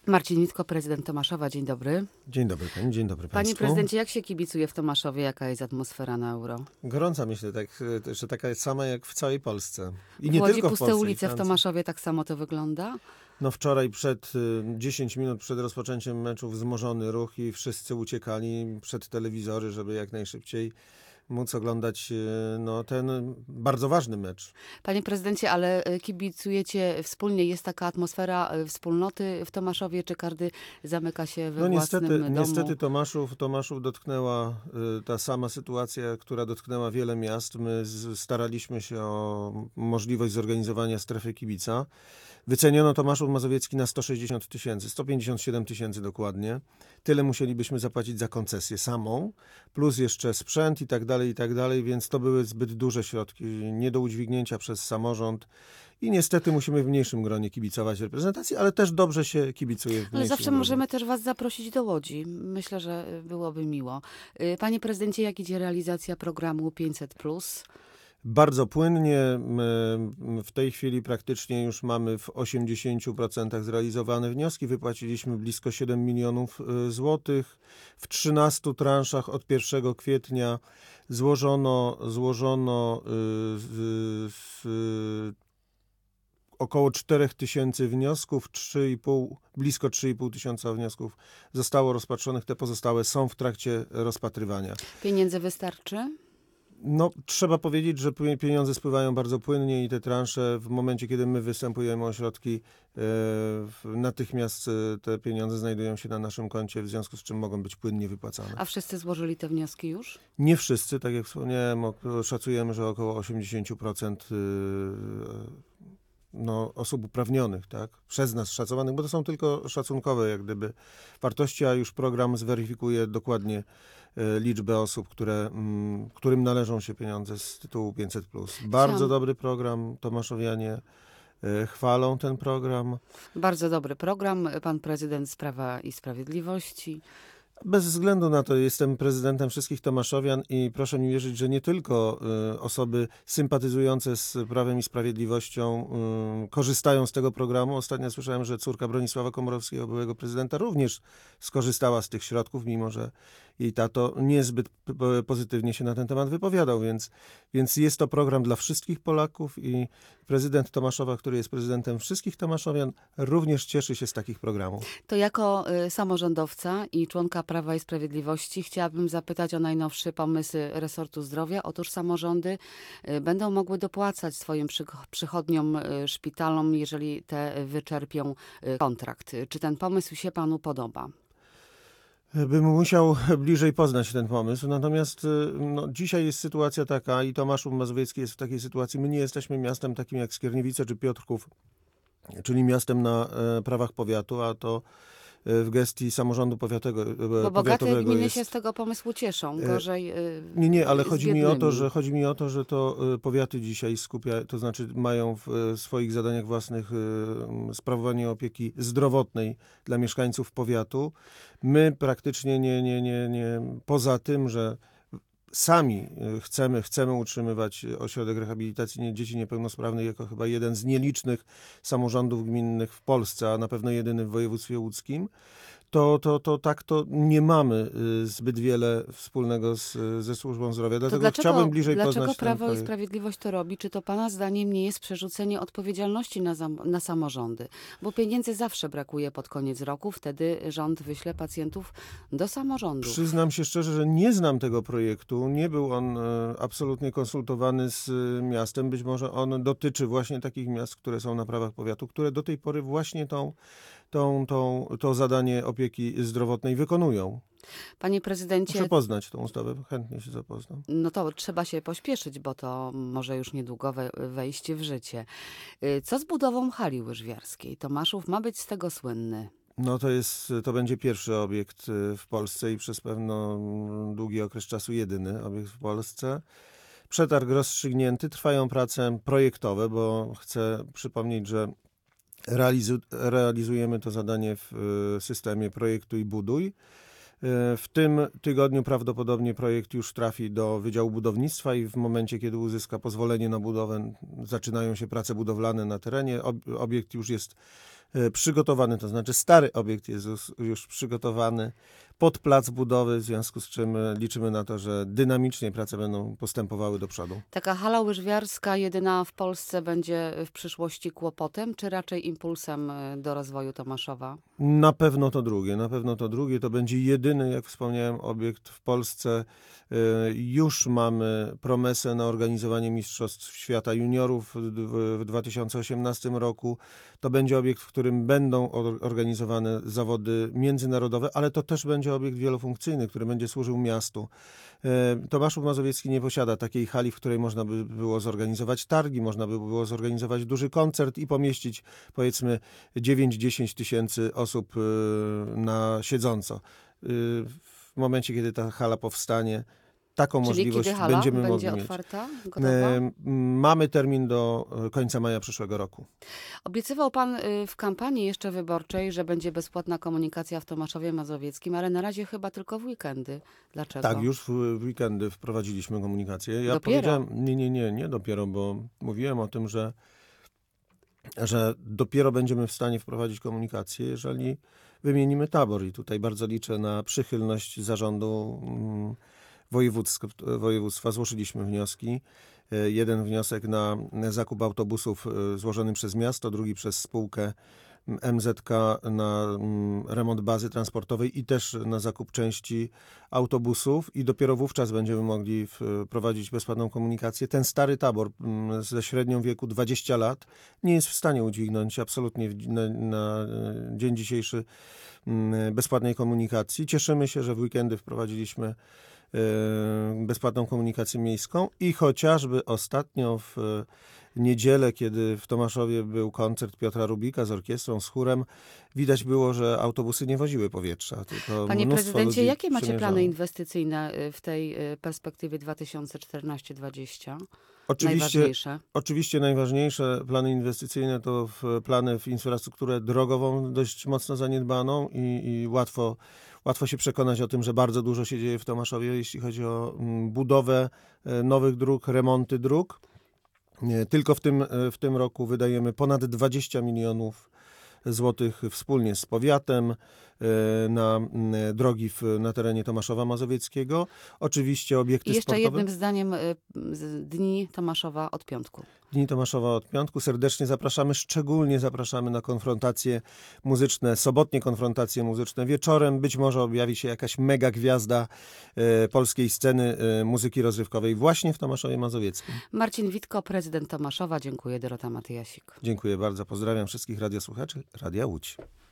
Marcin Witko, prezydent Tomaszowa. Dzień dobry. Dzień dobry pani, dzień dobry państwu. Panie prezydencie, jak się kibicuje w Tomaszowie? Jaka jest atmosfera na Euro? Gorąca, myślę, że taka jest sama jak w całej Polsce. I W nie Łodzi tylko w puste Polsce, ulice, w Tomaszowie tak samo to wygląda? No wczoraj 10 minut przed rozpoczęciem meczu wzmożony ruch i wszyscy uciekali przed telewizory, żeby jak najszybciej móc oglądać ten bardzo ważny mecz. Panie prezydencie, ale kibicujecie wspólnie? Jest taka atmosfera wspólnoty w Tomaszowie, czy każdy zamyka się we własnym domu? Niestety Tomaszów dotknęła ta sama sytuacja, która dotknęła wiele miast. My staraliśmy się o możliwość zorganizowania strefy kibica. Wyceniono Tomaszów Mazowiecki na 160 000, 157 000 dokładnie. Tyle musielibyśmy zapłacić za koncesję samą, plus jeszcze sprzęt i tak dalej, więc to były zbyt duże środki, nie do udźwignięcia przez samorząd. I niestety musimy w mniejszym gronie kibicować reprezentacji, ale też dobrze się kibicuje w mniejszym Ale zawsze gronie. możemy też was zaprosić do Łodzi. Myślę, że byłoby miło. Panie prezydencie, jak idzie realizacja programu 500+? Bardzo płynnie. W tej chwili praktycznie już mamy w 80% zrealizowane wnioski. Wypłaciliśmy blisko 7 milionów złotych. W 13 transzach od 1 kwietnia złożono około 4 000 wniosków, blisko 3,5 tysiąca wniosków zostało rozpatrzonych. Te pozostałe są w trakcie rozpatrywania. Pieniędzy wystarczy? No, trzeba powiedzieć, że pieniądze spływają bardzo płynnie i te transze w momencie, kiedy my występujemy o środki, natychmiast te pieniądze znajdują się na naszym koncie, w związku z czym mogą być płynnie wypłacane. A wszyscy złożyli te wnioski już? Nie wszyscy, tak jak wspomniałem, szacujemy, że około 80% osób uprawnionych, tak, przez nas szacowanych, bo to są tylko szacunkowe jak gdyby wartości, a już program zweryfikuje dokładnie liczbę osób, którym należą się pieniądze z tytułu 500+. Bardzo dobry program, tomaszowianie chwalą ten program. Bardzo dobry program. Pan prezydent z Prawa i Sprawiedliwości. Bez względu na to jestem prezydentem wszystkich tomaszowian i proszę mi wierzyć, że nie tylko osoby sympatyzujące z Prawem i Sprawiedliwością korzystają z tego programu. Ostatnio słyszałem, że córka Bronisława Komorowskiego, byłego prezydenta, również skorzystała z tych środków, mimo że jej tato niezbyt pozytywnie się na ten temat wypowiadał, więc jest to program dla wszystkich Polaków i prezydent Tomaszowa, który jest prezydentem wszystkich tomaszowian, również cieszy się z takich programów. To jako samorządowca i członka Prawa i Sprawiedliwości chciałabym zapytać o najnowszy pomysł resortu zdrowia. Otóż samorządy będą mogły dopłacać swoim przychodniom, szpitalom, jeżeli te wyczerpią kontrakt. Czy ten pomysł się panu podoba? Bym musiał bliżej poznać ten pomysł, natomiast dzisiaj jest sytuacja taka i Tomaszów Mazowiecki jest w takiej sytuacji. My nie jesteśmy miastem takim jak Skierniewice czy Piotrków, czyli miastem na prawach powiatu, a to w gestii samorządu powiatowego. Bo bogate gminy się z tego pomysłu cieszą, gorzej Nie, ale chodzi mi o to, że to powiaty dzisiaj to znaczy mają w swoich zadaniach własnych sprawowanie opieki zdrowotnej dla mieszkańców powiatu. My praktycznie nie poza tym, że sami chcemy utrzymywać ośrodek rehabilitacji dzieci niepełnosprawnych jako chyba jeden z nielicznych samorządów gminnych w Polsce, a na pewno jedyny w województwie łódzkim, to nie mamy zbyt wiele wspólnego ze służbą zdrowia. Dlatego chciałbym bliżej poznać Dlaczego ten Prawo i projekt. Sprawiedliwość to robi? Czy to pana zdaniem nie jest przerzucenie odpowiedzialności na samorządy? Bo pieniędzy zawsze brakuje pod koniec roku, wtedy rząd wyśle pacjentów do samorządu. Przyznam się szczerze, że nie znam tego projektu. Nie był on absolutnie konsultowany z miastem. Być może on dotyczy właśnie takich miast, które są na prawach powiatu, które do tej pory właśnie to zadanie opieki zdrowotnej wykonują. Panie prezydencie... Muszę poznać tą ustawę, chętnie się zapoznam. No to trzeba się pośpieszyć, bo to może już niedługo wejść w życie. Co z budową hali łyżwiarskiej? Tomaszów ma być z tego słynny. No to będzie pierwszy obiekt w Polsce i przez pewno długi okres czasu jedyny obiekt w Polsce. Przetarg rozstrzygnięty, trwają prace projektowe, bo chcę przypomnieć, że realizujemy to zadanie w systemie projektuj i buduj. W tym tygodniu prawdopodobnie projekt już trafi do Wydziału Budownictwa i w momencie, kiedy uzyska pozwolenie na budowę, zaczynają się prace budowlane na terenie. Obiekt już jest przygotowany, to znaczy stary obiekt jest już przygotowany pod plac budowy, w związku z czym liczymy na to, że dynamicznie prace będą postępowały do przodu. Taka hala łyżwiarska jedyna w Polsce będzie w przyszłości kłopotem, czy raczej impulsem do rozwoju Tomaszowa? Na pewno to drugie. To będzie jedyny, jak wspomniałem, obiekt w Polsce. Już mamy promesę na organizowanie Mistrzostw Świata Juniorów w 2018 roku. To będzie obiekt, w którym będą organizowane zawody międzynarodowe, ale to też będzie obiekt wielofunkcyjny, który będzie służył miastu. Tomaszów Mazowiecki nie posiada takiej hali, w której można by było zorganizować targi, można by było zorganizować duży koncert i pomieścić, powiedzmy, 9-10 tysięcy osób na siedząco. W momencie, kiedy ta hala powstanie, taką Czyli możliwość kiedy hala będziemy będzie mogli otwarta, mieć. gotowa? Mamy termin do końca maja przyszłego roku. Obiecywał pan w kampanii jeszcze wyborczej, że będzie bezpłatna komunikacja w Tomaszowie Mazowieckim, ale na razie chyba tylko w weekendy. Dlaczego? Tak, już w weekendy wprowadziliśmy komunikację. Ja Dopiero? powiedziałem, nie dopiero, bo mówiłem o tym, że dopiero będziemy w stanie wprowadzić komunikację, jeżeli wymienimy tabor. I tutaj bardzo liczę na przychylność zarządu województwa. Złożyliśmy wnioski. Jeden wniosek na zakup autobusów złożony przez miasto, drugi przez spółkę MZK na remont bazy transportowej i też na zakup części autobusów i dopiero wówczas będziemy mogli wprowadzić bezpłatną komunikację. Ten stary tabor ze średnią wieku 20 lat nie jest w stanie udźwignąć absolutnie na dzień dzisiejszy bezpłatnej komunikacji. Cieszymy się, że w weekendy wprowadziliśmy bezpłatną komunikację miejską i chociażby ostatnio w niedzielę, kiedy w Tomaszowie był koncert Piotra Rubika z orkiestrą, z chórem, widać było, że autobusy nie woziły powietrza. Tylko Panie mnóstwo prezydencie, ludzi jakie macie przemierzało. plany inwestycyjne w tej perspektywie 2014-2020? Oczywiście, Najważniejsze. oczywiście najważniejsze plany inwestycyjne to plany w infrastrukturę drogową dość mocno zaniedbaną i łatwo się przekonać o tym, że bardzo dużo się dzieje w Tomaszowie, jeśli chodzi o budowę nowych dróg, remonty dróg. Tylko w tym roku wydajemy ponad 20 milionów złotych wspólnie z powiatem na drogi na terenie Tomaszowa Mazowieckiego. Oczywiście obiekty I jeszcze sportowe. jednym zdaniem Dni Tomaszowa od piątku. Dni Tomaszowa od piątku. Serdecznie zapraszamy, szczególnie zapraszamy na konfrontacje muzyczne, sobotnie konfrontacje muzyczne. Wieczorem być może objawi się jakaś mega gwiazda polskiej sceny muzyki rozrywkowej właśnie w Tomaszowie Mazowieckim. Marcin Witko, prezydent Tomaszowa. Dziękuję. Dorota Matyjasik. Dziękuję bardzo. Pozdrawiam wszystkich radiosłuchaczy Radia Łódź.